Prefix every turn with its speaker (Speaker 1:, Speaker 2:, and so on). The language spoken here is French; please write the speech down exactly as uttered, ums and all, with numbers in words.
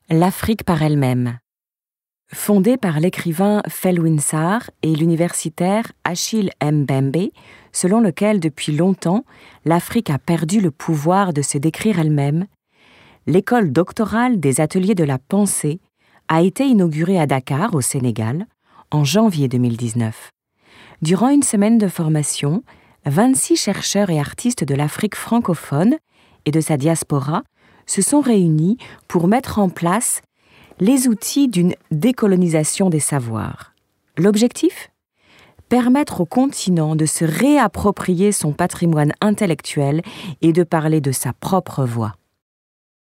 Speaker 1: L'Afrique par elle-même. Fondée par l'écrivain Felwine Sarr et l'universitaire Achille Mbembe, selon lequel depuis longtemps, l'Afrique a perdu le pouvoir de se décrire elle-même, l'école doctorale des ateliers de la pensée a été inaugurée à Dakar, au Sénégal, en janvier deux mille dix-neuf. Durant une semaine de formation, vingt-six chercheurs et artistes de l'Afrique francophone et de sa diaspora se sont réunis pour mettre en place les outils d'une décolonisation des savoirs. L'objectif ? Permettre au continent de se réapproprier son patrimoine intellectuel et de parler de sa propre voix.